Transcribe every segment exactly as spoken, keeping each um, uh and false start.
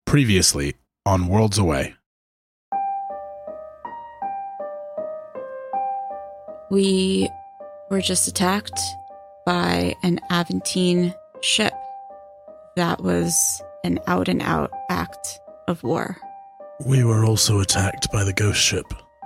Previously on Worlds Away. We were just attacked by an Aventine ship. That was an out-and-out act of war. We were also attacked by the ghost ship.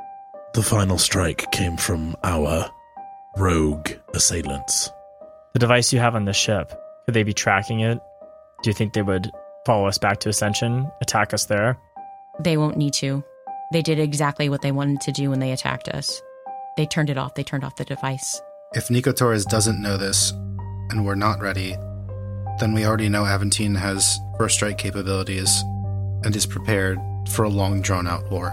The final strike came from our rogue assailants. The device you have on the ship, could they be tracking it? Do you think they would follow us back to Ascension, attack us there? They won't need to. They did exactly what they wanted to do when they attacked us. They turned it off. They turned off the device. If Nico Torres doesn't know this, and we're not ready, then we already know Aventine has first strike capabilities and is prepared for a long, drawn-out war.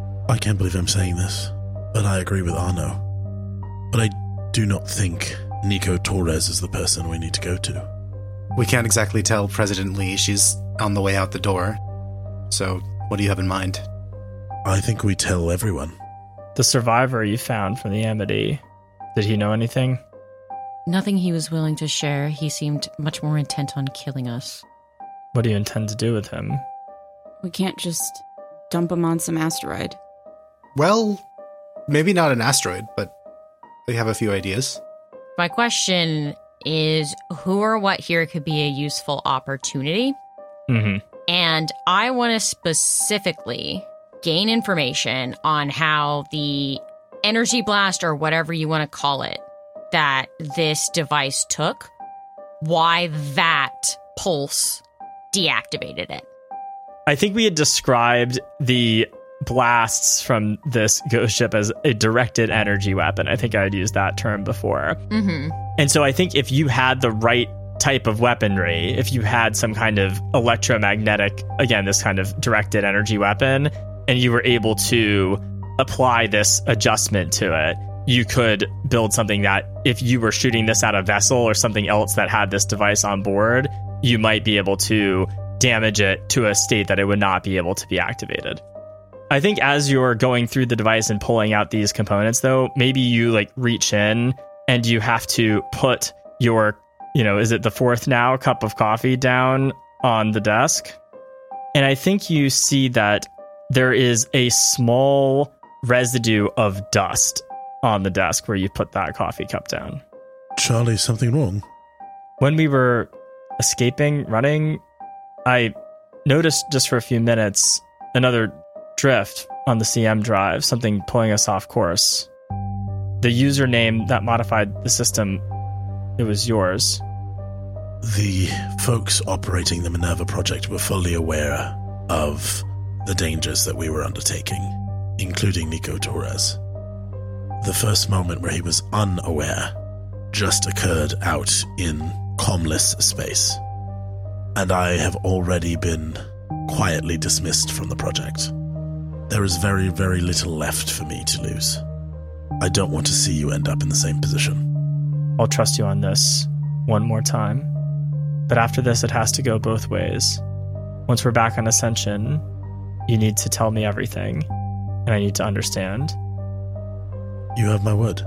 I can't believe I'm saying this, but I agree with Arno. But I do not think Nico Torres is the person we need to go to. We can't exactly tell President Lee she's on the way out the door. So, what do you have in mind? I think we tell everyone. The survivor you found from the Amity, did he know anything? Nothing he was willing to share. He seemed much more intent on killing us. What do you intend to do with him? We can't just dump him on some asteroid. Well, maybe not an asteroid, but we have a few ideas. My question is, who or what here could be a useful opportunity? Mm-hmm. And I want to specifically gain information on how the energy blast, or whatever you want to call it, that this device took, why that pulse deactivated it. I think we had described the blasts from this ghost ship as a directed energy weapon. I think I had used that term before. Mm-hmm. And so I think if you had the right type of weaponry, if you had some kind of electromagnetic, again, this kind of directed energy weapon, and you were able to apply this adjustment to it, you could build something that if you were shooting this at a vessel or something else that had this device on board, you might be able to damage it to a state that it would not be able to be activated. I think as you're going through the device and pulling out these components, though, maybe you like reach in and you have to put your, you know, is it the fourth now cup of coffee down on the desk? And I think you see that there is a small residue of dust on the desk where you put that coffee cup down. Charlie, something wrong? When we were escaping, running, I noticed just for a few minutes another drift on the C M drive, something pulling us off course. The username that modified the system, it was yours. The folks operating the Minerva project were fully aware of the dangers that we were undertaking, including Nico Torres. The first moment where he was unaware just occurred out in comless space, and I have already been quietly dismissed from the project. There is very, very little left for me to lose. I don't want to see you end up in the same position. I'll trust you on this one more time, but after this it has to go both ways. Once we're back on Ascension, you need to tell me everything, and I need to understand. You have my word.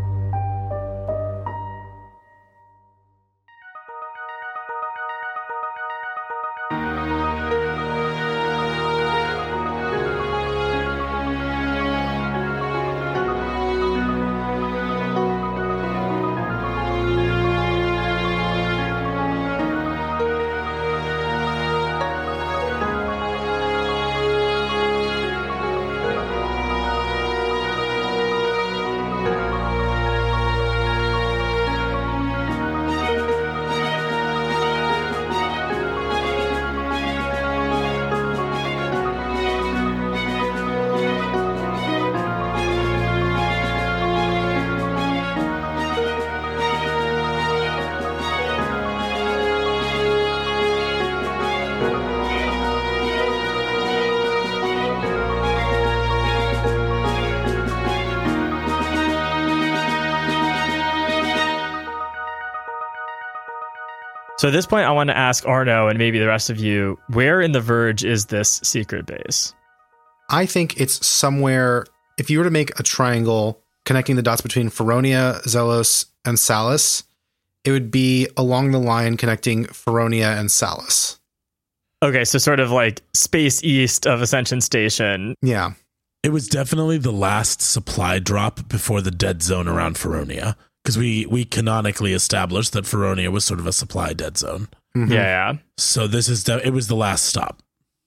So at this point, I want to ask Arno and maybe the rest of you, where in the Verge is this secret base? I think it's somewhere, if you were to make a triangle connecting the dots between Feronia, Zelos, and Salus, it would be along the line connecting Feronia and Salus. Okay, so sort of like space east of Ascension Station. Yeah. It was definitely the last supply drop before the dead zone around Feronia, because we, we canonically established that Feronia was sort of a supply dead zone. Mm-hmm. Yeah, yeah. So this is de- it was the last stop.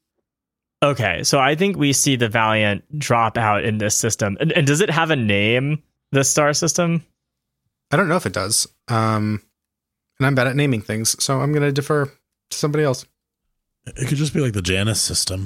Okay, so I think we see the Valiant drop out in this system. And, and does it have a name, this star system? I don't know if it does. Um, and I'm bad at naming things, so I'm going to defer to somebody else. It could just be like the Janus system.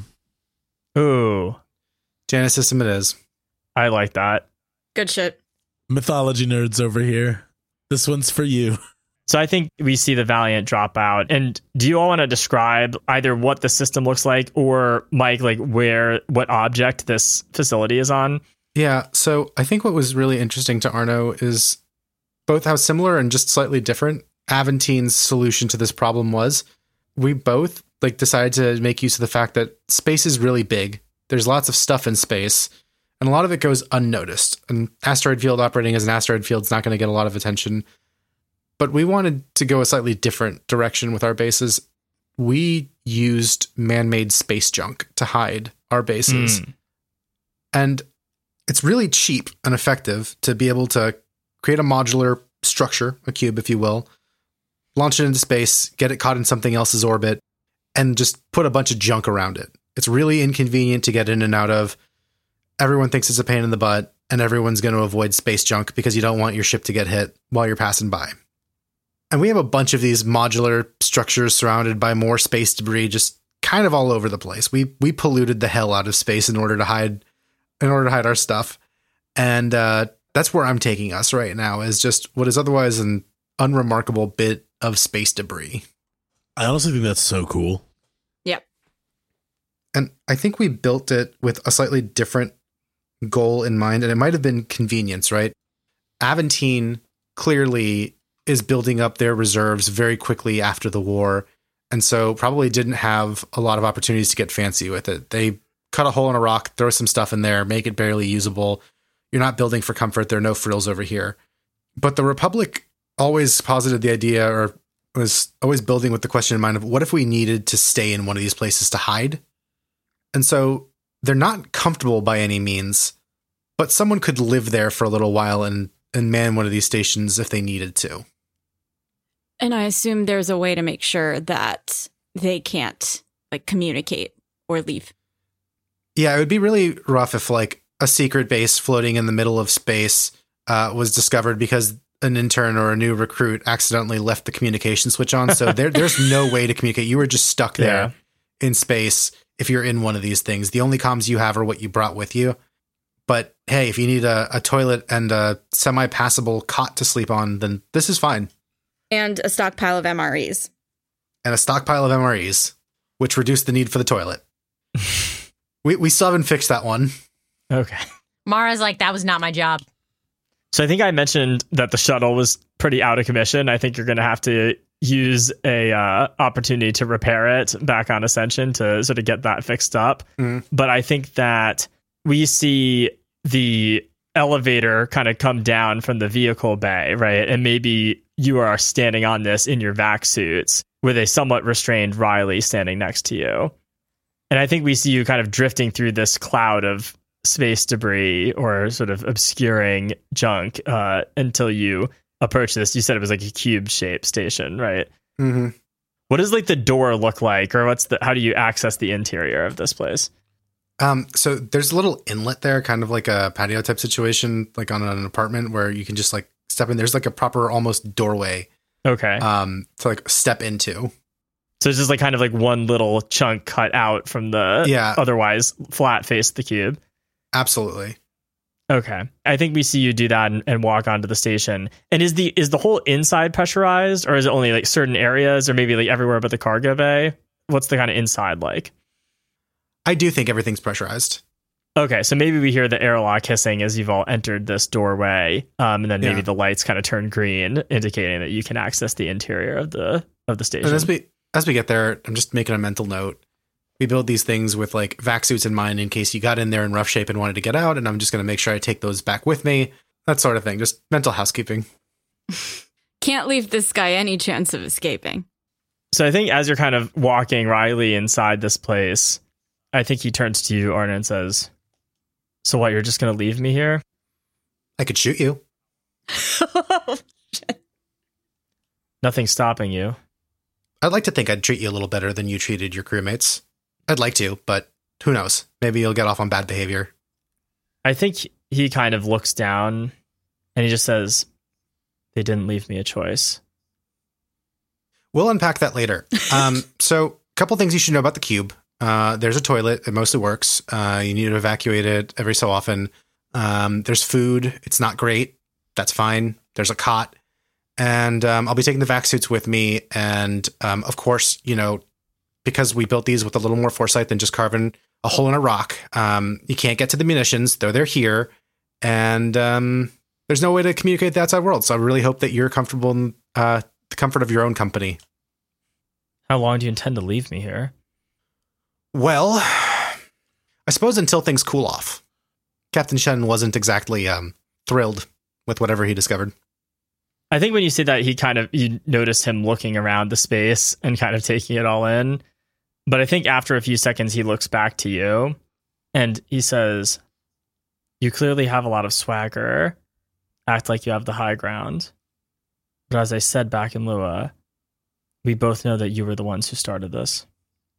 Ooh, Janus system it is. I like that. Good shit. Mythology nerds over here. This one's for you. So I think we see the Valiant drop out. And do you all want to describe either what the system looks like or, Mike, like where, what object this facility is on? Yeah, so I think what was really interesting to Arno is both how similar and just slightly different Aventine's solution to this problem was. We both like decided to make use of the fact that space is really big. There's lots of stuff in space, and a lot of it goes unnoticed. An asteroid field operating as an asteroid field is not going to get a lot of attention. But we wanted to go a slightly different direction with our bases. We used man-made space junk to hide our bases. Mm. And it's really cheap and effective to be able to create a modular structure, a cube, if you will, launch it into space, get it caught in something else's orbit, and just put a bunch of junk around it. It's really inconvenient to get in and out of. Everyone thinks it's a pain in the butt, and everyone's going to avoid space junk because you don't want your ship to get hit while you're passing by. And we have a bunch of these modular structures surrounded by more space debris just kind of all over the place. We we polluted the hell out of space in order to hide in order to hide our stuff. And uh, that's where I'm taking us right now, is just what is otherwise an unremarkable bit of space debris. I honestly think that's so cool. Yep. And I think we built it with a slightly different goal in mind, and it might have been convenience, right? Aventine clearly is building up their reserves very quickly after the war, and so probably didn't have a lot of opportunities to get fancy with it. They cut a hole in a rock, throw some stuff in there, make it barely usable. You're not building for comfort. There are no frills over here. But the Republic always posited the idea, or was always building with the question in mind of what if we needed to stay in one of these places to hide? And so they're not comfortable by any means, but someone could live there for a little while and, and man one of these stations if they needed to. And I assume there's a way to make sure that they can't like communicate or leave. Yeah, it would be really rough if like a secret base floating in the middle of space uh, was discovered because an intern or a new recruit accidentally left the communication switch on. So there, there's no way to communicate. You were just stuck there Yeah. in space if you're in one of these things. The only comms you have are what you brought with you. But hey, if you need a, a toilet and a semi-passable cot to sleep on, then this is fine. And a stockpile of M R Es. And a stockpile of M R Es, which reduced the need for the toilet. we we still haven't fixed that one. Okay. Mara's like, that was not my job. So I think I mentioned that the shuttle was pretty out of commission. I think you're going to have to use a uh, opportunity to repair it back on Ascension to sort of get that fixed up. Mm. But I think that we see the elevator kind of come down from the vehicle bay, right? And maybe you are standing on this in your vac suits with a somewhat restrained Riley standing next to you. And I think we see you kind of drifting through this cloud of space debris or sort of obscuring junk uh, until you approach this. You said it was like a cube shaped station, right? Mm-hmm. What does like the door look like, or what's the, how do you access the interior of this place? Um, so there's a little inlet there, kind of like a patio type situation, like on an apartment where you can just like step in. There's like a proper almost doorway Okay. um, to like step into. So it's just like kind of like one little chunk cut out from the Yeah. otherwise flat face of the cube. Absolutely. Okay. I think we see you do that and, and walk onto the station. And is the is the whole inside pressurized, or is it only like certain areas, or maybe like everywhere but the cargo bay? What's the kind of inside like? I do think everything's pressurized. Okay, so maybe we hear the airlock hissing as you've all entered this doorway, um, and then maybe Yeah. the lights kind of turn green, indicating that you can access the interior of the of the station. And as we as we get there, I'm just making a mental note. We build these things with like vac suits in mind in case you got in there in rough shape and wanted to get out, and I'm just going to make sure I take those back with me. That sort of thing. Just mental housekeeping. Can't leave this guy any chance of escaping. So I think as you're kind of walking Riley inside this place, I think he turns to you, Arno, and says, so what, you're just going to leave me here? I could shoot you. Nothing's stopping you. I'd like to think I'd treat you a little better than you treated your crewmates. I'd like to, but who knows? Maybe you'll get off on bad behavior. I think he kind of looks down and he just says, they didn't leave me a choice. We'll unpack that later. Um, so a couple things you should know about the cube. Uh, there's a toilet. It mostly works. Uh, you need to evacuate it every so often. Um, there's food. It's not great. That's fine. There's a cot. And um, I'll be taking the vac suits with me. And um, of course, you know, because we built these with a little more foresight than just carving a hole in a rock, um, you can't get to the munitions, though they're here. And um, there's no way to communicate with the outside world. So I really hope that you're comfortable in uh, the comfort of your own company. How long do you intend to leave me here? Well, I suppose until things cool off. Captain Shen wasn't exactly um, thrilled with whatever he discovered. I think when you say that, he kind of, you notice him looking around the space and kind of taking it all in. But I think after a few seconds, he looks back to you and he says, you clearly have a lot of swagger. Act like you have the high ground. But as I said back in Lua, we both know that you were the ones who started this.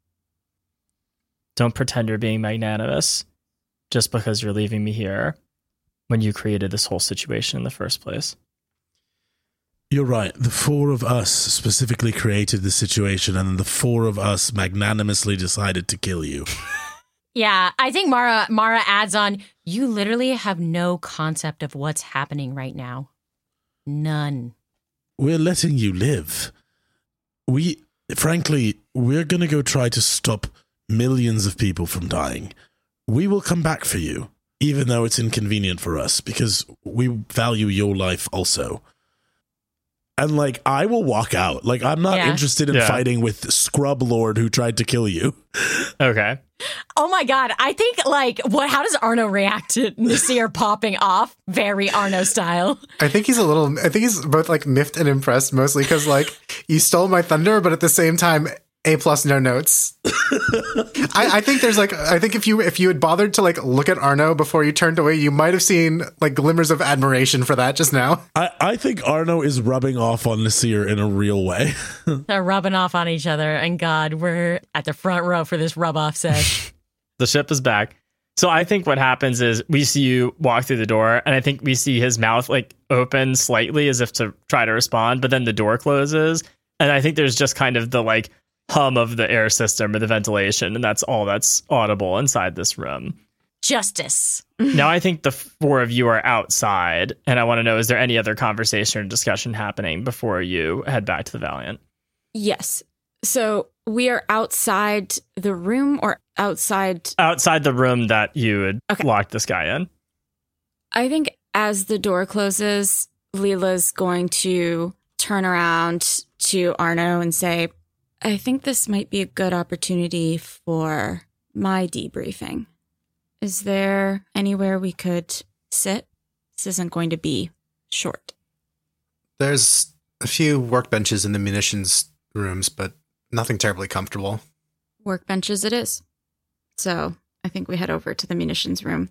Don't pretend you're being magnanimous just because you're leaving me here when you created this whole situation in the first place. You're right. The four of us specifically created the situation, and the four of us magnanimously decided to kill you. Yeah, I think Mara Mara adds on, you literally have no concept of what's happening right now. None. We're letting you live. We, frankly, we're going to go try to stop millions of people from dying. We will come back for you, even though it's inconvenient for us, because we value your life also. And, like, I will walk out. Like, I'm not Yeah. interested in Yeah. fighting with Scrub Lord who tried to kill you. Okay. Oh my god, I think, like, what? How does Arno react to Nasir popping off? Very Arno style. I think he's a little, I think he's both like miffed and impressed, mostly because like you stole my thunder, but at the same time, A plus, no notes. I, I think there's like, I think if you if you had bothered to like look at Arno before you turned away, you might have seen like glimmers of admiration for that just now. I, I think Arno is rubbing off on Nasir in a real way. They're rubbing off on each other, and God, we're at the front row for this rub off set. The ship is back. So I think what happens is we see you walk through the door, and I think we see his mouth like open slightly as if to try to respond, but then the door closes. And I think there's just kind of the like hum of the air system or the ventilation, and that's all that's audible inside this room. Justice. Now I think the four of you are outside, and I want to know, is there any other conversation or discussion happening before you head back to the Valiant? Yes. So we are outside the room or outside? Outside the room that you had Okay. locked this guy in. I think as the door closes, Leela's going to turn around to Arno and say, I think this might be a good opportunity for my debriefing. Is there anywhere we could sit? This isn't going to be short. There's a few workbenches in the munitions rooms, but nothing terribly comfortable. Workbenches it is. So I think we head over to the munitions room.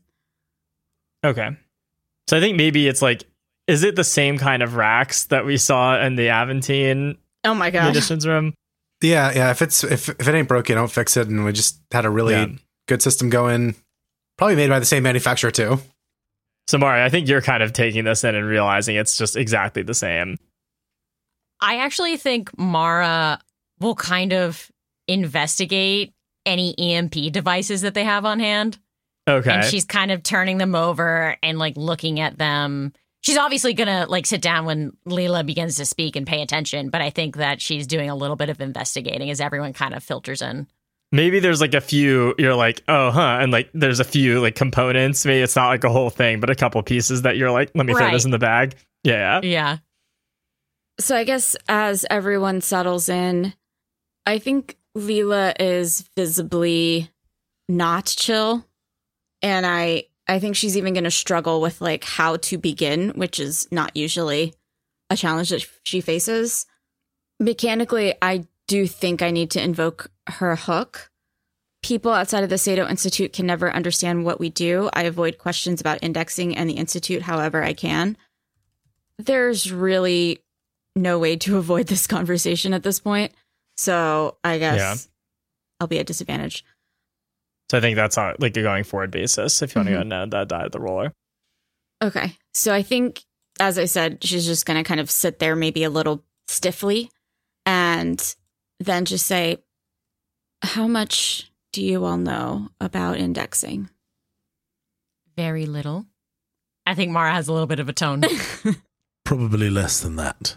Okay. So I think maybe it's like, is it the same kind of racks that we saw in the Aventine Oh my god. munitions room? Yeah, yeah. If it's if if it ain't broke, you don't fix it. And we just had a really Yeah. good system going. Probably made by the same manufacturer too. So Mari, I think you're kind of taking this in and realizing it's just exactly the same. I actually think Mara will kind of investigate any E M P devices that they have on hand. Okay. And she's kind of turning them over and like looking at them. She's obviously going to like sit down when Leela begins to speak and pay attention. But I think that she's doing a little bit of investigating as everyone kind of filters in. Maybe there's like a few, you're like, oh, huh. And like there's a few like components. Maybe it's not like a whole thing, but a couple pieces that you're like, let me throw Right. this in the bag. Yeah. Yeah. So I guess as everyone settles in, I think Leela is visibly not chill. And I, I think she's even going to struggle with like how to begin, which is not usually a challenge that she faces. Mechanically, I do think I need to invoke her hook. People outside of the Sato Institute can never understand what we do. I avoid questions about indexing and the Institute however I can. There's really no way to avoid this conversation at this point. So I guess yeah. I'll be at disadvantage. So I think that's on like a going forward basis if you want mm-hmm. to go and that die of the roller. Okay. So I think, as I said, she's just going to kind of sit there maybe a little stiffly and then just say, how much do you all know about indexing? Very little. I think Mara has a little bit of a tone. Probably less than that.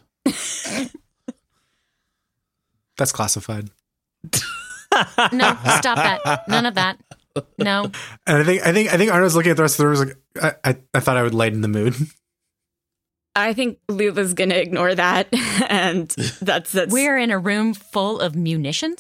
That's classified. No, stop that. None of that. No. And I think I think I think Arno's looking at the rest of the room was like, I, I, I thought I would lighten the mood. I think Leela's gonna ignore that, and that's that's. We're in a room full of munitions.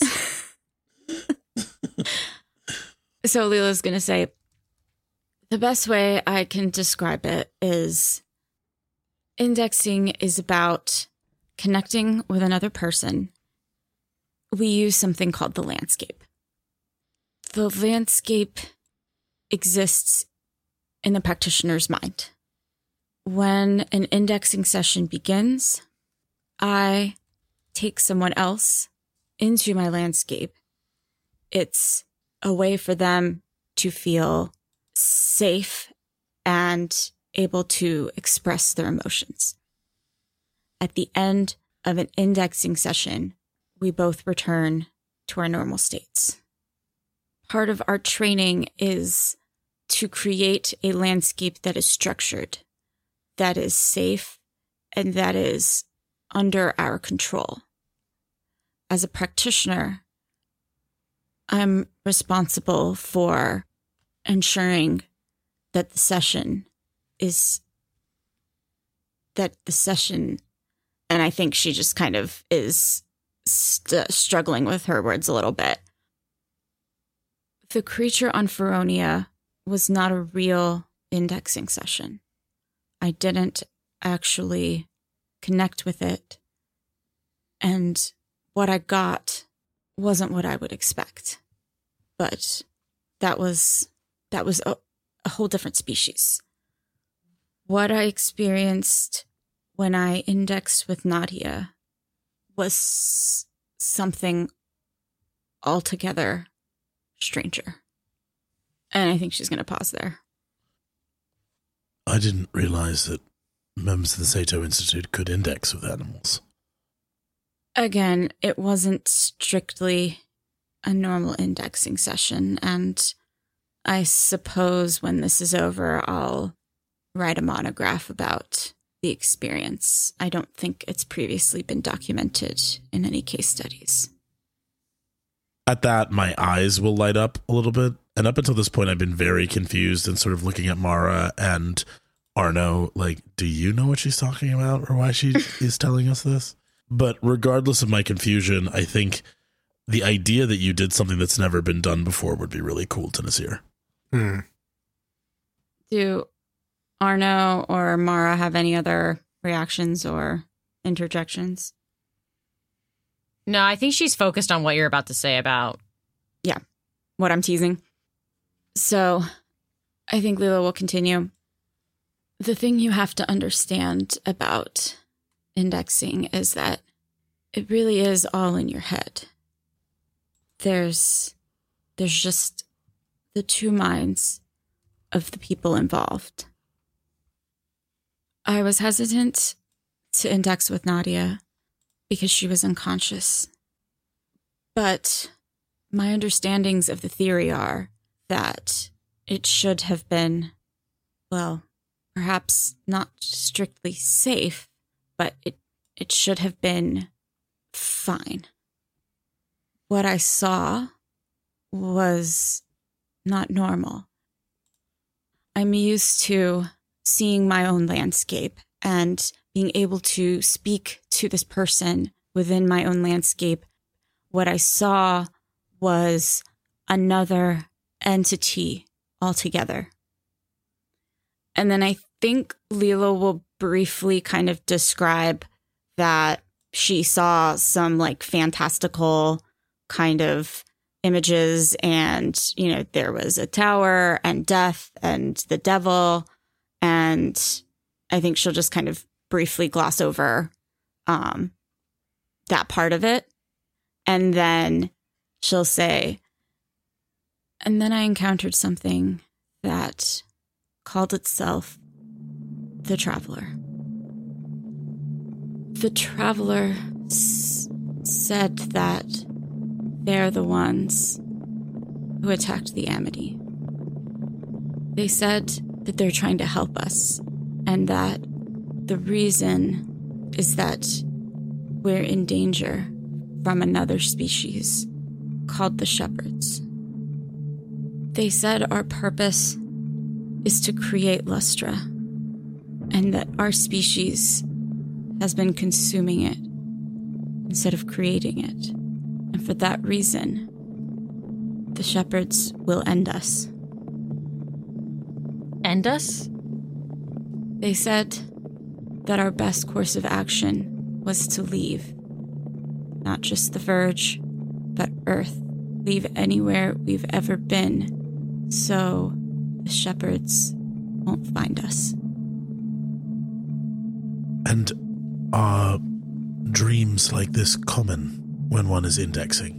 So Leela's gonna say, the best way I can describe it is, indexing is about connecting with another person. We use something called the landscape. The landscape exists in the practitioner's mind. When an indexing session begins, I take someone else into my landscape. It's a way for them to feel safe and able to express their emotions. At the end of an indexing session, we both return to our normal states. Part of our training is to create a landscape that is structured, that is safe, and that is under our control. As a practitioner, I'm responsible for ensuring that the session is, that the session, and I think she just kind of is st- struggling with her words a little bit. The creature on Feronia was not a real indexing session. I didn't actually connect with it. And what I got wasn't what I would expect. But that was that was a, a whole different species. What I experienced when I indexed with Nadia was something altogether stranger. And I think she's going to pause there. I didn't realize that members of the Sato Institute could index with animals. Again, it wasn't strictly a normal indexing session, and I suppose when this is over, I'll write a monograph about the experience. I don't think it's previously been documented in any case studies. At that, my eyes will light up a little bit. And up until this point, I've been very confused and sort of looking at Mara and Arno, like, do you know what she's talking about or why she is telling us this? But regardless of my confusion, I think the idea that you did something that's never been done before would be really cool to Nasir. Hmm. Do Arno or Mara have any other reactions or interjections? No, I think she's focused on what you're about to say about... Yeah, what I'm teasing. So, I think Leela will continue. The thing you have to understand about indexing is that it really is all in your head. There's, there's just the two minds of the people involved. I was hesitant to index with Nadia because she was unconscious. But my understandings of the theory are that it should have been, well, perhaps not strictly safe, but it, it should have been fine. What I saw was not normal. I'm used to seeing my own landscape and being able to speak to this person within my own landscape. What I saw was another entity altogether. And then I think Leela will briefly kind of describe that she saw some like fantastical kind of images, and, you know, there was a tower and death and the devil. And I think she'll just kind of briefly gloss over um, that part of it. And then she'll say, and then I encountered something that called itself the Traveler. The Traveler s- said that they're the ones who attacked the Amity. They said that they're trying to help us, and that the reason is that we're in danger from another species called the Shepherds. They said our purpose is to create Lustra, and that our species has been consuming it instead of creating it. And for that reason, the Shepherds will end us. End us? They said that our best course of action was to leave. Not just the Verge, but Earth. Leave anywhere we've ever been, so the Shepherds won't find us. And are dreams like this common when one is indexing?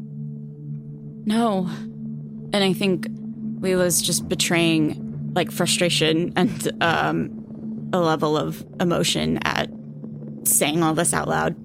No. And I think Leela's just betraying like frustration and um, a level of emotion at saying all this out loud.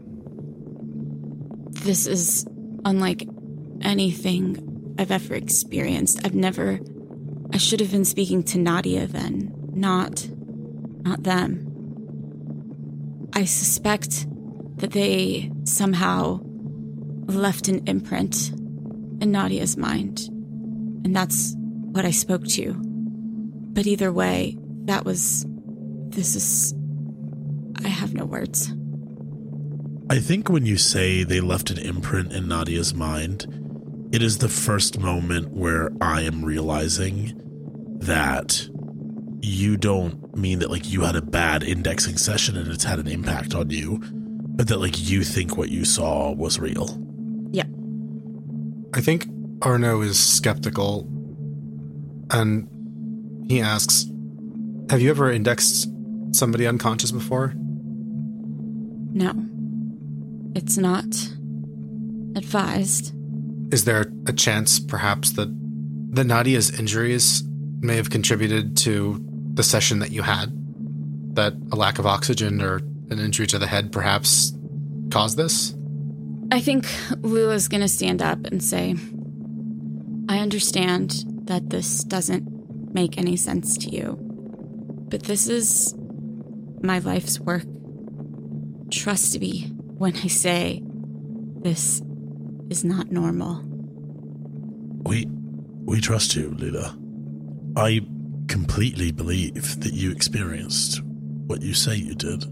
This is unlike anything I've ever experienced. I've never... I should have been speaking to Nadia then, not... not them. I suspect that they somehow left an imprint in Nadia's mind, and that's what I spoke to. But either way, that was... This is... I have no words. I think when you say they left an imprint in Nadia's mind, it is the first moment where I am realizing that you don't mean that, like, you had a bad indexing session and it's had an impact on you, but that, like, you think what you saw was real. Yeah. I think Arno is skeptical, and he asks, have you ever indexed somebody unconscious before? No. It's not advised. Is there a chance, perhaps, that, that Nadia's injuries may have contributed to the session that you had? That a lack of oxygen or an injury to the head perhaps caused this? I think Lula's going to stand up and say, I understand that this doesn't make any sense to you, but this is my life's work. Trust me when I say this is not normal. We we trust you, Lila. I completely believe that you experienced what you say you did.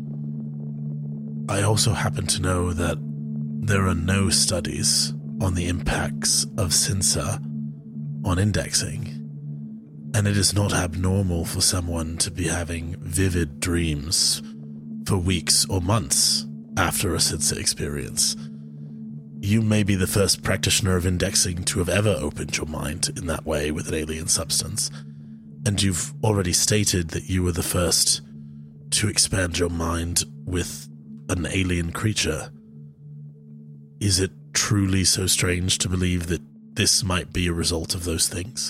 I also happen to know that there are no studies on the impacts of Cinsa on indexing, and it is not abnormal for someone to be having vivid dreams for weeks or months after a Cinsa experience. You may be the first practitioner of indexing to have ever opened your mind in that way with an alien substance, and you've already stated that you were the first to expand your mind with an alien creature. Is it truly so strange to believe that this might be a result of those things?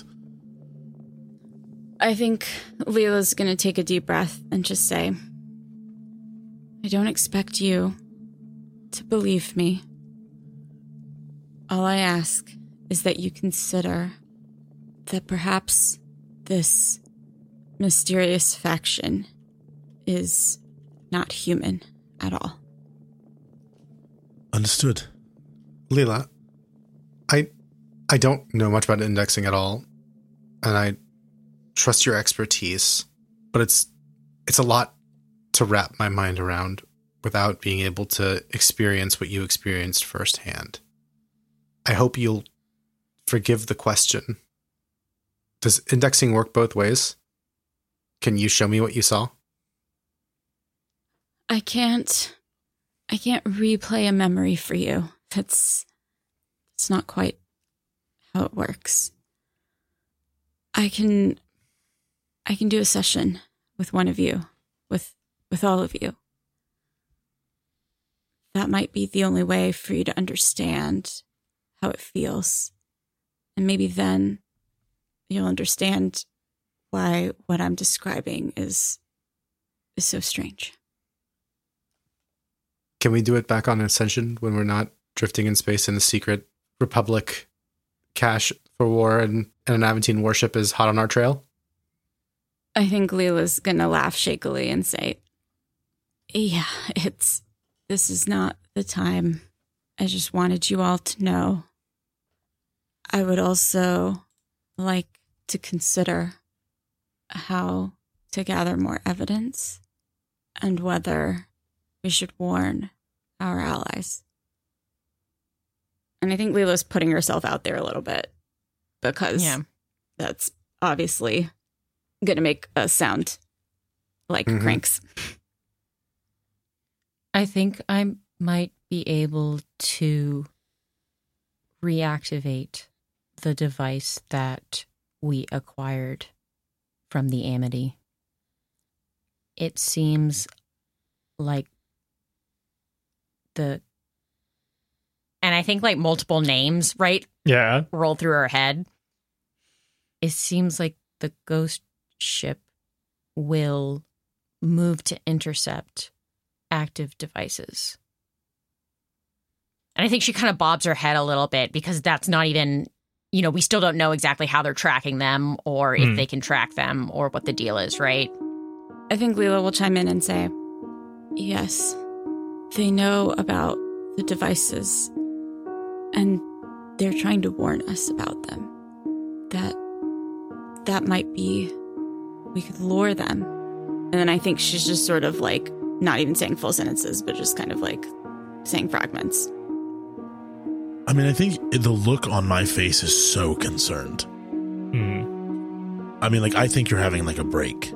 I think Leela's going to take a deep breath and just say, I don't expect you to believe me. All I ask is that you consider that perhaps this mysterious faction is not human at all. Understood. Leela, I I don't know much about indexing at all, and I trust your expertise, but it's it's a lot to wrap my mind around without being able to experience what you experienced firsthand. I hope you'll forgive the question. Does indexing work both ways? Can you show me what you saw? I can't I can't replay a memory for you. That's, that's not quite how it works. I can, I can do a session with one of you, with, with all of you. That might be the only way for you to understand how it feels. And maybe then you'll understand why what I'm describing is is so strange. Can we do it back on Ascension when we're not drifting in space and the secret Republic cache for war and, and an Aventine warship is hot on our trail? I think Leela's gonna laugh shakily and say, yeah, it's, this is not the time. I just wanted you all to know. I would also like to consider how to gather more evidence and whether we should warn our allies. And I think Leela's putting herself out there a little bit because Yeah. that's obviously going to make us sound like Mhm. cranks. I think I might be able to reactivate the device that we acquired from the Amity. It seems like the... And I think like multiple names, right, Yeah. roll through her head. It seems like the ghost ship will move to intercept active devices. And I think she kind of bobs her head a little bit because that's not even, you know, we still don't know exactly how they're tracking them or if Hmm. they can track them or what the deal is, right? I think Leela will chime in and say, yes, they know about the devices and they're trying to warn us about them. That that might be, we could lure them. And then I think she's just sort of like, not even saying full sentences, but just kind of like saying fragments. I mean, I think the look on my face is so concerned. Hmm. I mean, like, I think you're having like a break.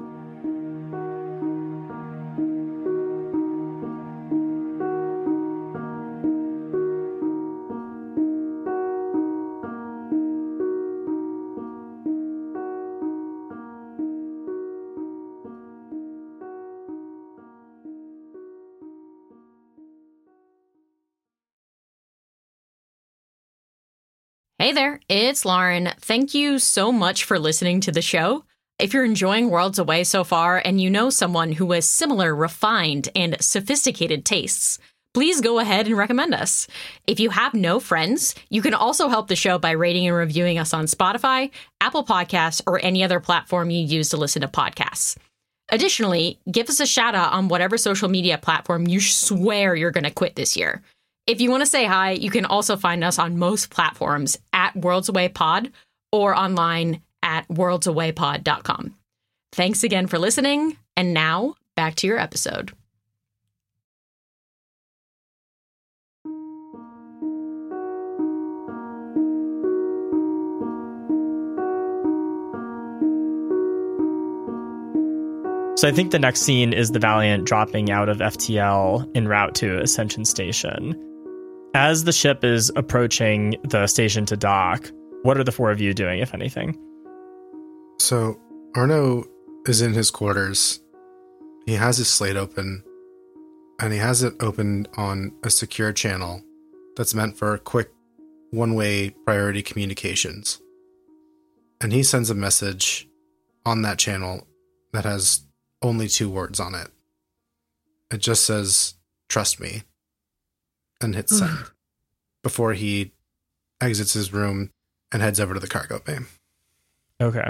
Hey there, it's Lauren. Thank you so much for listening to the show. If you're enjoying Worlds Away so far and you know someone who has similar refined and sophisticated tastes, please go ahead and recommend us. If you have no friends, you can also help the show by rating and reviewing us on Spotify, Apple Podcasts, or any other platform you use to listen to podcasts. Additionally, give us a shout out on whatever social media platform you swear you're going to quit this year. If you want to say hi, you can also find us on most platforms at Worlds Away Pod or online at worlds away pod dot com. Thanks again for listening, and now back to your episode. So I think the next scene is the Valiant dropping out of F T L en route to Ascension Station. As the ship is approaching the station to dock, what are the four of you doing, if anything? So Arno is in his quarters. He has his slate open, and he has it opened on a secure channel that's meant for quick one-way priority communications. And he sends a message on that channel that has only two words on it. It just says, "Trust me," and hits send before he exits his room and heads over to the cargo bay. Okay.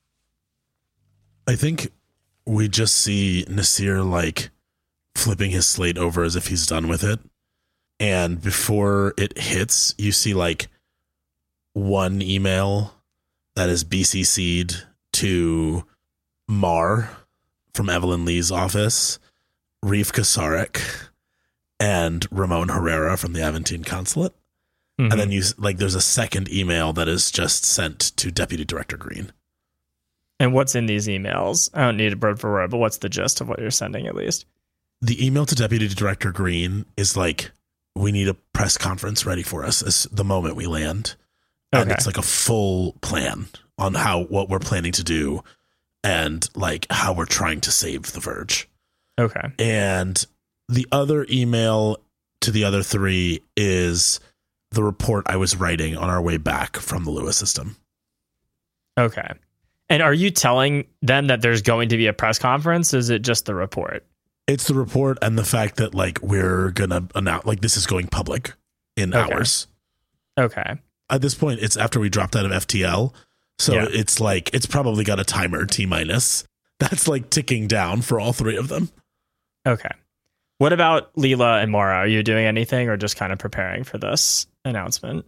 I think we just see Nasir like flipping his slate over as if he's done with it. And before it hits, you see like one email that is B C C'd to Mar from Evelyn Lee's office, Reef Kasarek, and Ramon Herrera from the Aventine consulate. Mhm. And then you like there's a second email that is just sent to Deputy Director Green. And what's in these emails? I don't need a word for word, but what's the gist of what you're sending at least? the email to Deputy Director Green is like, we need a press conference ready for us as the moment we land. And Okay. it's like a full plan on how, what we're planning to do and like how we're trying to save the Verge. Okay. And the other email to the other three is the report I was writing on our way back from the Lua system. Okay. And are you telling them that there's going to be a press conference? Is it just the report? It's the report and the fact that like we're gonna announce like this is going public in Okay. hours. Okay. At this point, it's after we dropped out of F T L, so Yeah. it's like it's probably got a timer T minus that's like ticking down for all three of them. Okay. What about Leela and Mara? Are you doing anything or just kind of preparing for this announcement?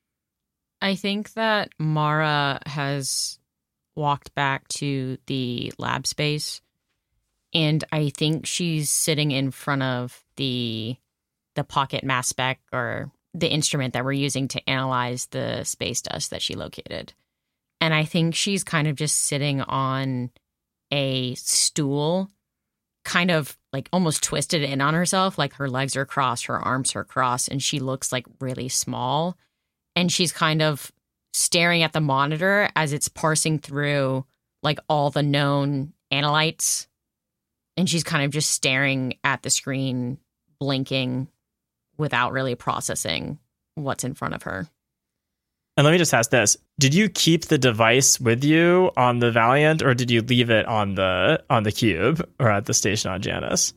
I think that Mara has walked back to the lab space, and I think she's sitting in front of the the pocket mass spec, or the instrument that we're using to analyze the space dust that she located. And I think she's kind of just sitting on a stool, kind of like almost twisted in on herself, like her legs are crossed, her arms are crossed, and she looks like really small. And she's kind of staring at the monitor as it's parsing through like all the known analytes. And she's kind of just staring at the screen, blinking without really processing what's in front of her. And let me just ask this. Did you keep the device with you on the Valiant, or did you leave it on the on the cube or at the station on Janus?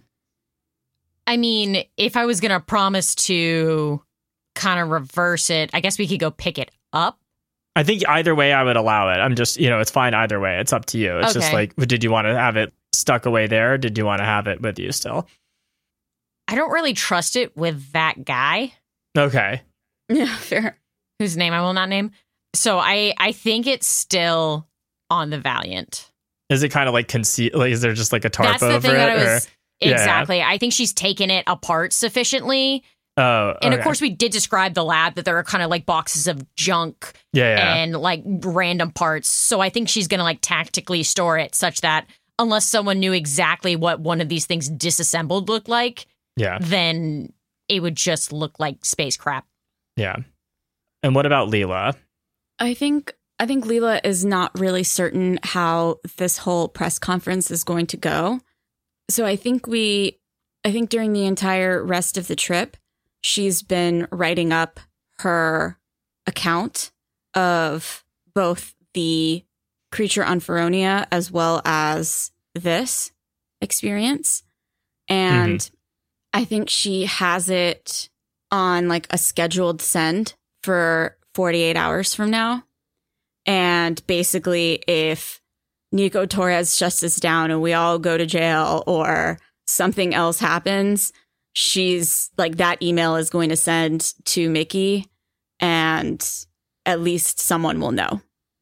I mean, if I was going to promise to kind of reverse it, I guess we could go pick it up. I think either way I would allow it. I'm just, you know, it's fine either way. It's up to you. It's just Okay. like, did you want to have it stuck away there? Or did you want to have it with you still? I don't really trust it with that guy, Okay. Yeah, fair. whose name I will not name. So I, I think it's still on the Valiant. Is it kind of like conceal? Like, is there just like a tarp That's the over thing it? that I or- was... Yeah. Exactly. I think she's taken it apart sufficiently. Oh, And of okay. course, we did describe the lab that there are kind of like boxes of junk yeah, yeah. and like random parts. So I think she's going to like tactically store it such that unless someone knew exactly what one of these things disassembled looked like, yeah, then it would just look like space crap. yeah. And what about Leela? I think I think Leela is not really certain how this whole press conference is going to go. So I think we I think during the entire rest of the trip, she's been writing up her account of both the creature on Feronia as well as this experience. And Mm-hmm. I think she has it on like a scheduled send for forty-eight hours from now. And basically, if Nico Torres shuts us down and we all go to jail or something else happens, she's like, that email is going to send to Mickey, and at least someone will know.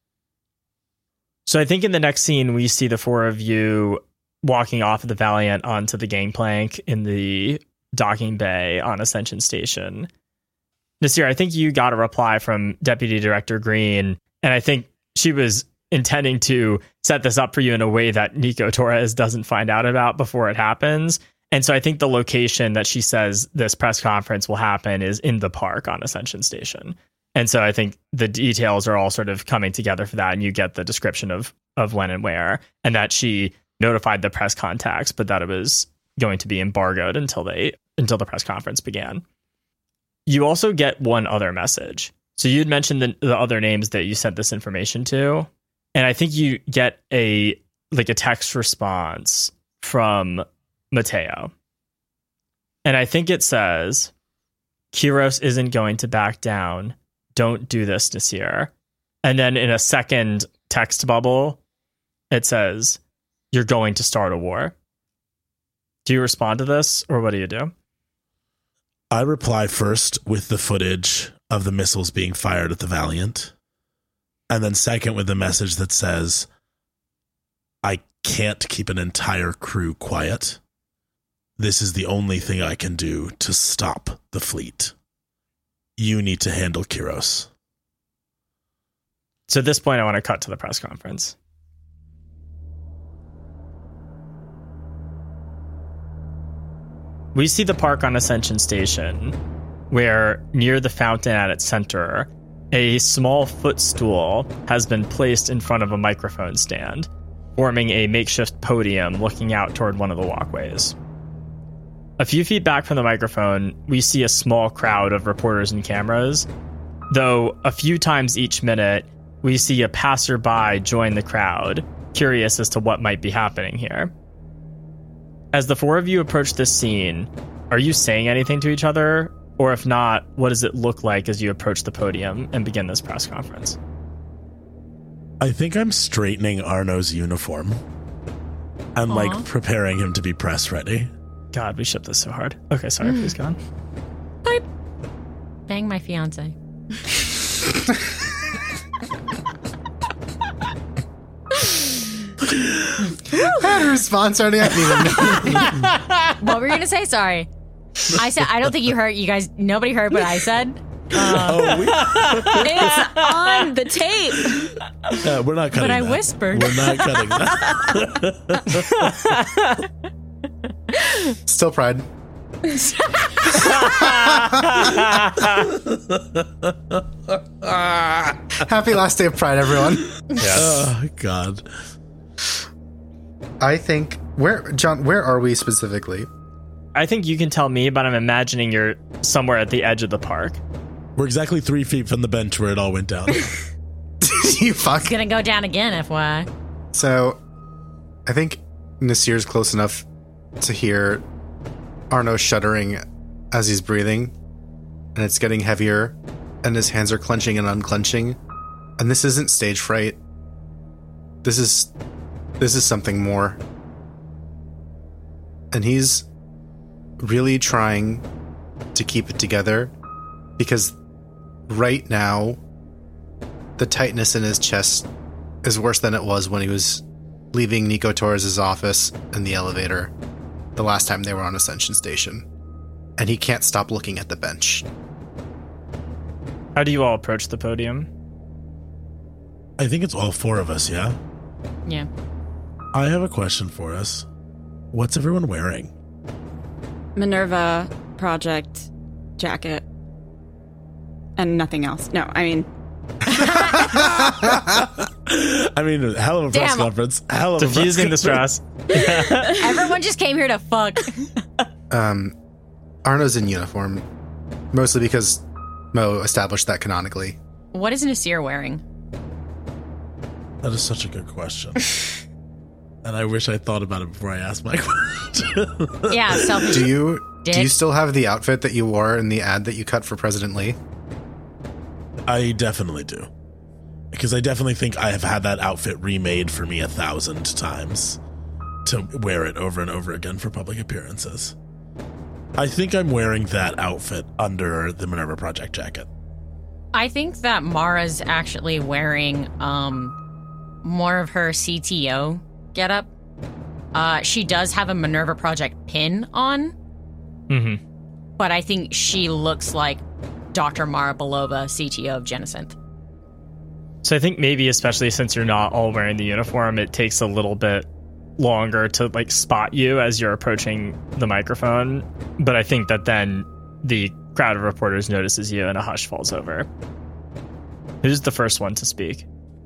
So I think in the next scene, we see the four of you walking off of the Valiant onto the gangplank in the docking bay on Ascension Station. Nasir, I think you got a reply from Deputy Director Green, and I think she was intending to set this up for you in a way that Nico Torres doesn't find out about before it happens. And so I think the location that she says this press conference will happen is in the park on Ascension Station. And so I think the details are all sort of coming together for that, and you get the description of of when and where, and that she notified the press contacts, but that it was going to be embargoed until they until the press conference began. You also get one other message. So you'd mentioned the, the other names that you sent this information to, and I think you get a like a text response from Mateo. And I think it says, Kiros isn't going to back down. Don't do this, Nasir. And then in a second text bubble, it says, you're going to start a war. Do you respond to this, or what do you do? I reply first with the footage of the missiles being fired at the Valiant. And then second with the message that says, I can't keep an entire crew quiet. This is the only thing I can do to stop the fleet. You need to handle Kiros. So at this point, I want to cut to the press conference. we see the park on Ascension Station, where near the fountain at its center, a small footstool has been placed in front of a microphone stand, forming a makeshift podium looking out toward one of the walkways. A few feet back from the microphone, we see a small crowd of reporters and cameras, though a few times each minute, we see a passerby join the crowd, curious as to what might be happening here. As the four of you approach this scene, are you saying anything to each other? Or if not, what does it look like as you approach the podium and begin this press conference? I think I'm straightening Arno's uniform and, Aww. like, preparing him to be press ready. God, we shipped this so hard. Okay, sorry, mm. please go on. Bye. Bang my fiance. I had a response already. I didn't even know. What were you going to say? Sorry. I said, I don't think you heard, you guys, nobody heard what I said. Uh, oh, we- it's on the tape. Uh, we're not cutting But I that. whispered. We're not cutting that. Still pride. Happy last day of Pride, everyone. Yes. Oh, God. I think, where, John, where are we specifically? I think you can tell me, but I'm imagining you're somewhere at the edge of the park. We're exactly three feet from the bench where it all went down. You fuck. It's gonna go down again, F Y I. So, I think Nasir's close enough to hear Arno shuddering as he's breathing, and it's getting heavier, and his hands are clenching and unclenching. And this isn't stage fright. This is this is something more. And he's really trying to keep it together, because right now the tightness in his chest is worse than it was when he was leaving Nico Torres' office in the elevator the last time they were on Ascension Station. And he can't stop looking at the bench. How do you all approach the podium? I think it's all four of us, yeah? Yeah. I have a question for us. What's everyone wearing? Minerva Project jacket. And nothing else. No, I mean... I mean, hell of a press Damn. conference. Hell of Diffusing a the stress. Everyone just came here to fuck. Um, Arno's in uniform, mostly because Mo established that canonically. What is Nasir wearing? That is such a good question. And I wish I thought about it before I asked my question. Yeah, selfish. Do you Dick. do you still have the outfit that you wore in the ad that you cut for President Lee? I definitely do. Because I definitely think I have had that outfit remade for me a thousand times to wear it over and over again for public appearances. I think I'm wearing that outfit under the Minerva Project jacket. I think that Mara's actually wearing um more of her C T O getup. Uh, she does have a Minerva Project pin on, Mm-hmm. but I think she looks like Doctor Mara Belova, C T O of Genosynth. So I think maybe, especially since you're not all wearing the uniform, it takes a little bit longer to like spot you as you're approaching the microphone. But I think that then the crowd of reporters notices you and a hush falls over. Who's the first one to speak?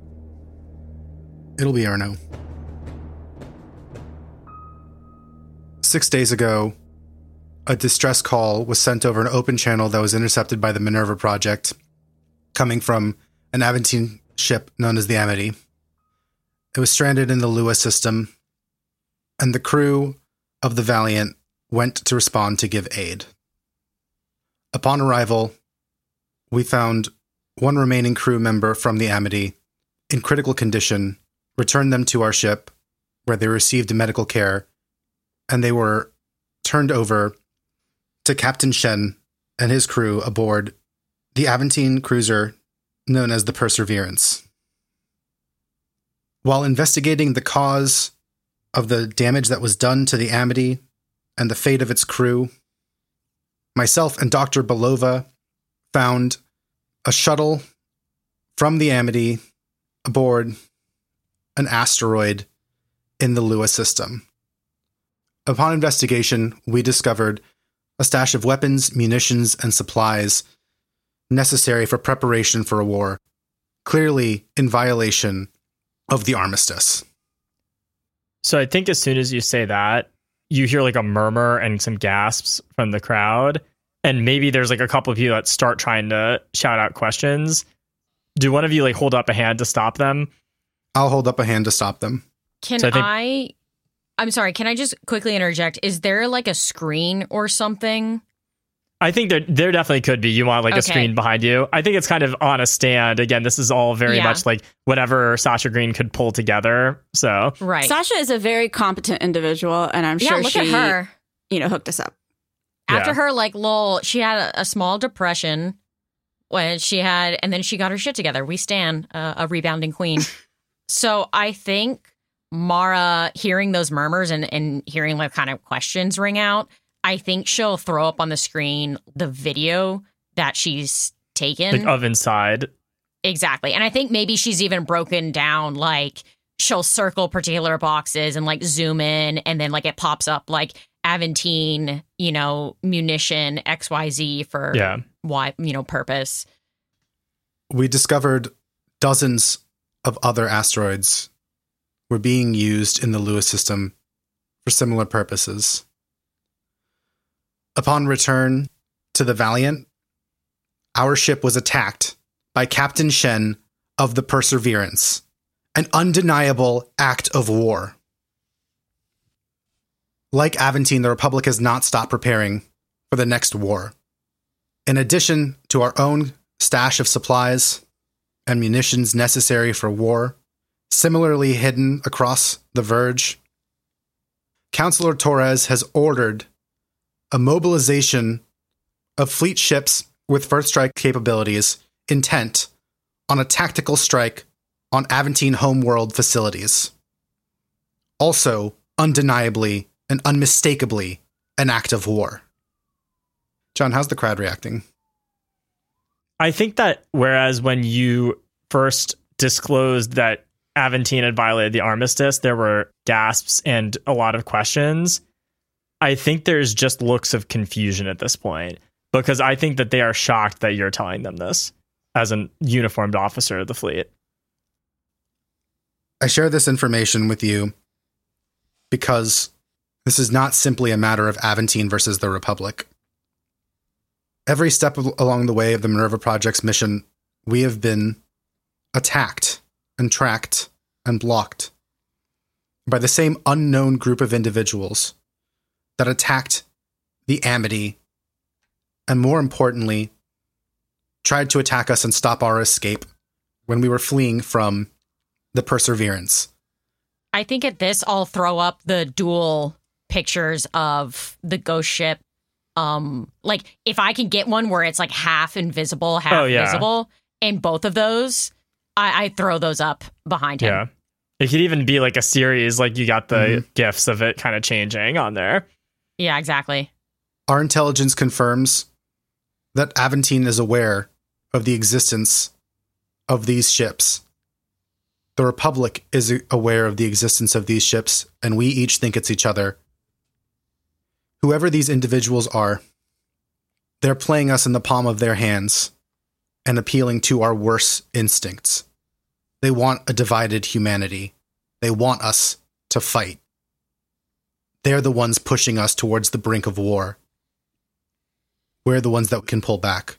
It'll be Arno. Six days ago, a distress call was sent over an open channel that was intercepted by the Minerva Project, coming from an Aventine ship known as the Amity. It was stranded in the Lua system, and the crew of the Valiant went to respond to give aid. Upon arrival, we found one remaining crew member from the Amity in critical condition, returned them to our ship, where they received medical care, and they were turned over to Captain Shen and his crew aboard the Aventine cruiser known as the Perseverance. While investigating the cause of the damage that was done to the Amity and the fate of its crew, myself and Doctor Belova found a shuttle from the Amity aboard an asteroid in the Lua system. Upon investigation, we discovered a stash of weapons, munitions, and supplies necessary for preparation for a war, clearly in violation of the armistice. So I think as soon as you say that, you hear like a murmur and some gasps from the crowd. And maybe there's like a couple of people that start trying to shout out questions. Do one of you like hold up a hand to stop them? I'll hold up a hand to stop them. Can So I think- I... I'm sorry, can I just quickly interject? Is there like a screen or something? I think there there definitely could be. You want like a Okay. screen behind you. I think it's kind of on a stand. Again, this is all very Yeah. much like whatever Sasha Green could pull together. So Right. Sasha is a very competent individual, and I'm yeah, sure look she, at her. you know, hooked us up. After Yeah. her, like, lol, she had a, a small depression when she had, and then she got her shit together. We stan uh, a rebounding queen. So I think Mara, hearing those murmurs and, and hearing like kind of questions ring out, I think she'll throw up on the screen the video that she's taken. like of inside. Exactly. And I think maybe she's even broken down, like, she'll circle particular boxes and like zoom in, and then like it pops up like Aventine, you know, munition X Y Z for Yeah. why, you know, purpose. We discovered dozens of other asteroids were being used in the Lewis system for similar purposes. Upon return to the Valiant, our ship was attacked by Captain Shen of the Perseverance, an undeniable act of war. Like Aventine, the Republic has not stopped preparing for the next war. In addition to our own stash of supplies and munitions necessary for war, similarly hidden across the Verge, Councilor Torres has ordered a mobilization of fleet ships with first strike capabilities intent on a tactical strike on Aventine homeworld facilities. Also, undeniably and unmistakably, an act of war. John, how's the crowd reacting? I think that whereas when you first disclosed that Aventine had violated the armistice, there were gasps and a lot of questions. I think there's just looks of confusion at this point, because I think that they are shocked that you're telling them this as a uniformed officer of the fleet. I share this information with you because this is not simply a matter of Aventine versus the Republic. Every step of, along the way of the Minerva Project's mission, we have been attacked and tracked and blocked by the same unknown group of individuals that attacked the Amity and, more importantly, tried to attack us and stop our escape when we were fleeing from the Perseverance. I think at this, I'll throw up the dual pictures of the ghost ship. Um, like, if I can get one where it's like half invisible, half Oh, yeah. visible, and both of those, I, I throw those up behind him. Yeah. It could even be like a series, like you got the Mhm. gifs of it kind of changing on there. Yeah, exactly. Our intelligence confirms that Aventine is aware of the existence of these ships. The Republic is aware of the existence of these ships, and we each think it's each other. Whoever these individuals are, they're playing us in the palm of their hands and appealing to our worst instincts. They want a divided humanity. They want us to fight. They're the ones pushing us towards the brink of war. We're the ones that can pull back.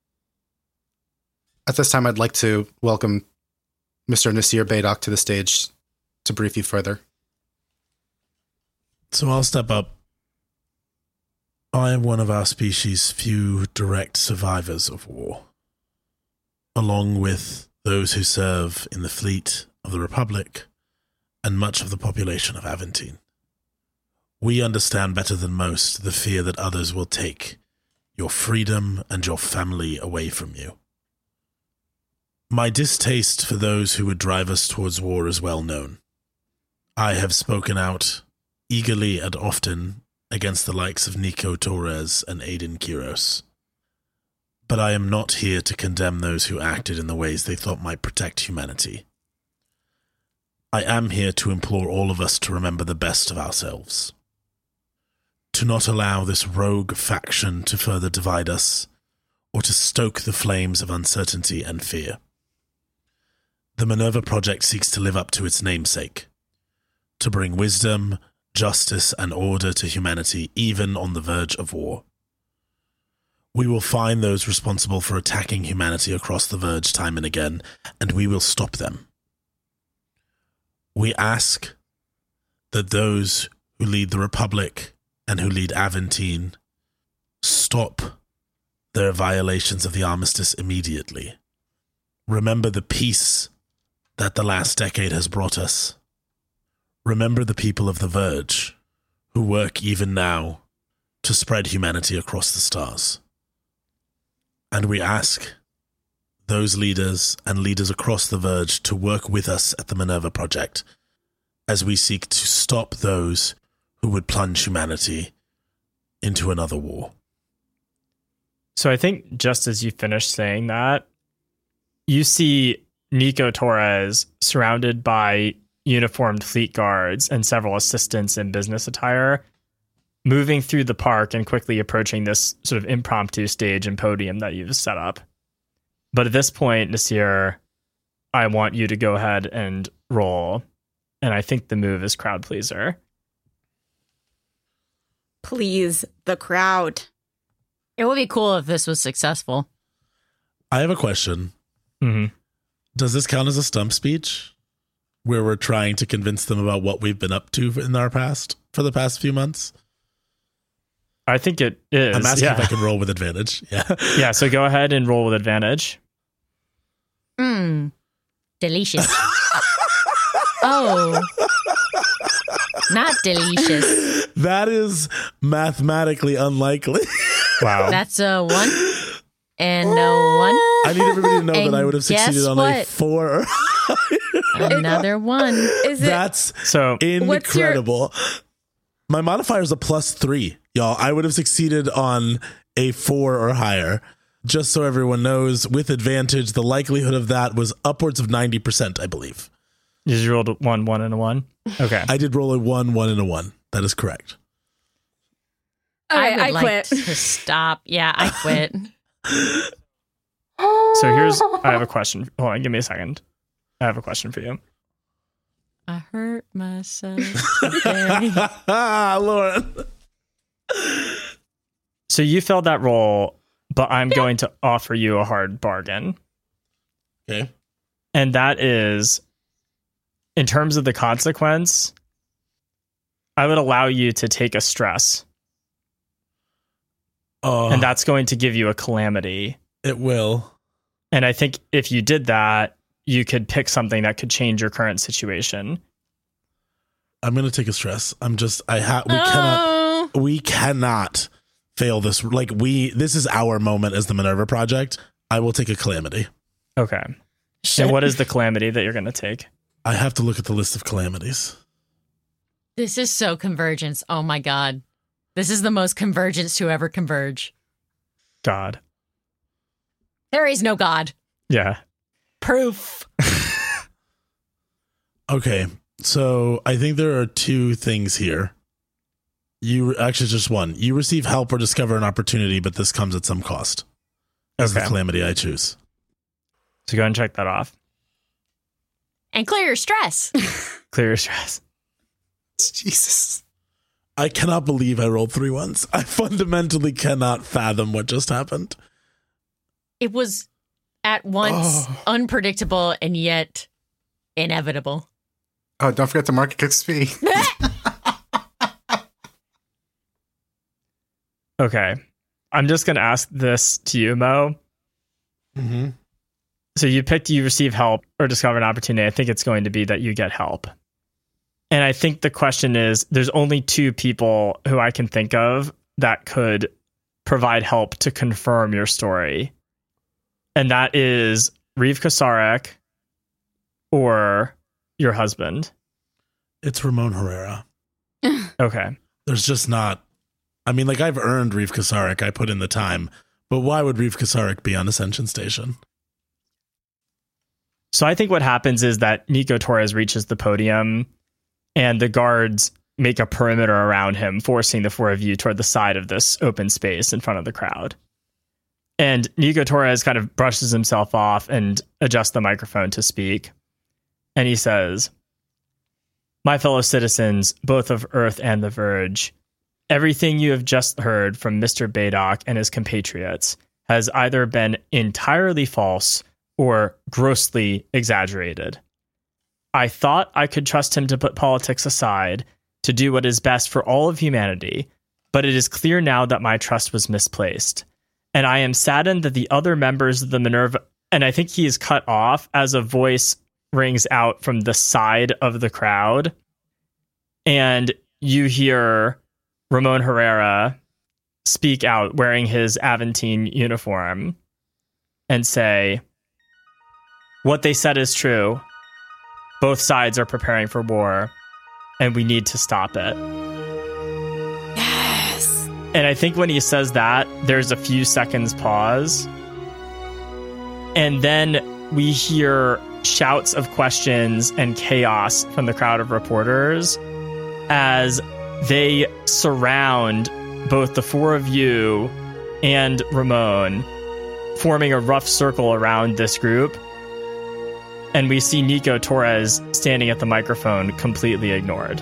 At this time, I'd like to welcome Mister Nasir Baydock to the stage to brief you further. So I'll step up. I am one of our species' few direct survivors of war, along with those who serve in the fleet of the Republic and much of the population of Aventine. We understand better than most the fear that others will take your freedom and your family away from you. My distaste for those who would drive us towards war is well known. I have spoken out eagerly and often against the likes of Nico Torres and Aiden Kiros. But I am not here to condemn those who acted in the ways they thought might protect humanity. I am here to implore all of us to remember the best of ourselves. to not allow this rogue faction to further divide us or to stoke the flames of uncertainty and fear. The Minerva Project seeks to live up to its namesake, to bring wisdom, justice, and order to humanity even on the verge of war. We will find those responsible for attacking humanity across the verge time and again, and we will stop them. We ask that those who lead the Republic and who lead Aventine stop their violations of the armistice immediately. Remember the peace that the last decade has brought us. Remember the people of the Verge, who work even now to spread humanity across the stars. And we ask those leaders and leaders across the Verge to work with us at the Minerva Project as we seek to stop those who would plunge humanity into another war. So I think just as you finish saying that, you see Nico Torres surrounded by uniformed fleet guards and several assistants in business attire, moving through the park and quickly approaching this sort of impromptu stage and podium that you've set up. But at this point, Nasir, I want you to go ahead and roll. And I think the move is crowd pleaser. Please, the crowd. It would be cool if this was successful. I have a question. Mm-hmm. Does this count as a stump speech where we're trying to convince them about what we've been up to in our past for the past few months? I think it is. I'm asking yeah. if I can roll with advantage. Yeah. Yeah, so go ahead and roll with advantage. Mmm. Delicious. Oh. Not delicious. That is mathematically unlikely. Wow. That's a one and no one. I need everybody to know And that I would have succeeded guess on a what? four. Another one. Is it? That's So What's your- incredible. My modifier is a plus three, y'all. I would have succeeded on a four or higher. Just so everyone knows, with advantage, the likelihood of that was upwards of ninety percent, I believe. you just rolled a one, one, and a one. Okay. I did roll a one, one, and a one. That is correct. I Okay, would I like quit. to stop. Yeah, I quit. So here's, I have a question. Hold on, give me a second. I have a question for you. I hurt myself today. Lauren. So you filled that role, but I'm going to offer you a hard bargain. Okay. And that is, in terms of the consequence, I would allow you to take a stress. Oh, And that's going to give you a calamity. it will. And I think if you did that, you could pick something that could change your current situation. I'm going to take a stress. I'm just, I have, we cannot, Oh. we cannot fail this. Like, we, this is our moment as the Minerva Project. I will take a calamity. Okay. Shit. And what is the calamity that you're going to take? I have to look at the list of calamities. This is so convergence. Oh my God. This is the most convergence to ever converge. God. There is no God. Yeah. Proof. Okay. So I think there are two things here. You actually just one. You receive help or discover an opportunity, but this comes at some cost. That's Okay. the calamity I choose. So go and check that off. And clear your stress. Clear your stress. Jesus. I cannot believe I rolled three ones. I fundamentally cannot fathom what just happened. It was at once Oh. unpredictable and yet inevitable. Oh, don't forget to mark X P. Okay. I'm just going to ask this to you, Mo. Mm-hmm. So you picked you receive help or discover an opportunity. I think it's going to be that you get help. And I think the question is, there's only two people who I can think of that could provide help to confirm your story. And that is Reeve Kasarek or your husband. It's Ramon Herrera. Okay. There's just not. I mean, like, I've earned Reeve Kasarek. I put in the time. But why would Reeve Kasarek be on Ascension Station? So I think what happens is that Nico Torres reaches the podium and the guards make a perimeter around him, forcing the four of you toward the side of this open space in front of the crowd. And Nico Torres kind of brushes himself off and adjusts the microphone to speak. And he says, "My fellow citizens, both of Earth and the Verge, everything you have just heard from Mister Baydock and his compatriots has either been entirely false or grossly exaggerated. I thought I could trust him to put politics aside, to do what is best for all of humanity, but it is clear now that my trust was misplaced. And I am saddened that the other members of the Minerva..." And I think he is cut off as a voice rings out from the side of the crowd. And you hear Ramon Herrera speak out wearing his Aventine uniform and say, "What they said is true. Both sides are preparing for war, and we need to stop it." Yes. And I think when he says that, there's a few seconds pause. And then we hear shouts of questions and chaos from the crowd of reporters as they surround both the four of you and Ramon, forming a rough circle around this group. And we see Nico Torres standing at the microphone, completely ignored.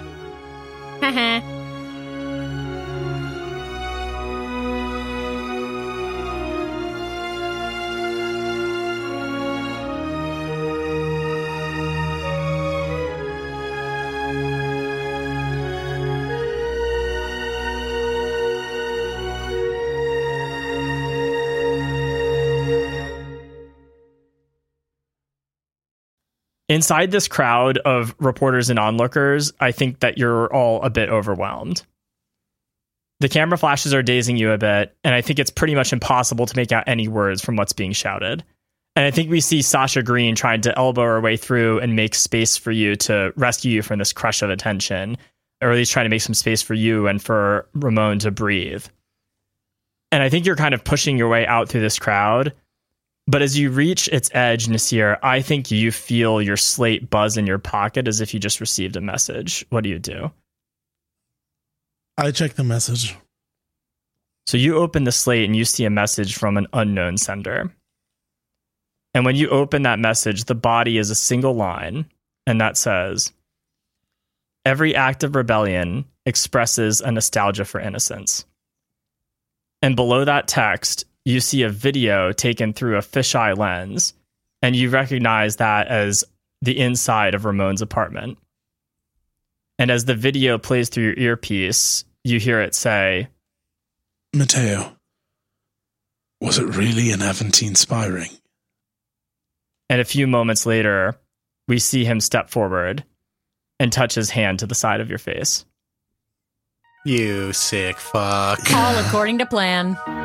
Inside this crowd of reporters and onlookers, I think that you're all a bit overwhelmed. The camera flashes are dazing you a bit, and I think it's pretty much impossible to make out any words from what's being shouted. And I think we see Sasha Green trying to elbow her way through and make space for you to rescue you from this crush of attention, or at least trying to make some space for you and for Ramon to breathe. And I think you're kind of pushing your way out through this crowd. But as you reach its edge, Nasir, I think you feel your slate buzz in your pocket as if you just received a message. What do you do? I check the message. So you open the slate and you see a message from an unknown sender. And when you open that message, the body is a single line, and that says, "Every act of rebellion expresses a nostalgia for innocence." And below that text, you see a video taken through a fisheye lens, and you recognize that as the inside of Ramon's apartment. And as the video plays through your earpiece, you hear it say, "Mateo, was it really an Aventine spy ring?" And a few moments later, we see him step forward and touch his hand to the side of your face. You sick fuck. All according to plan.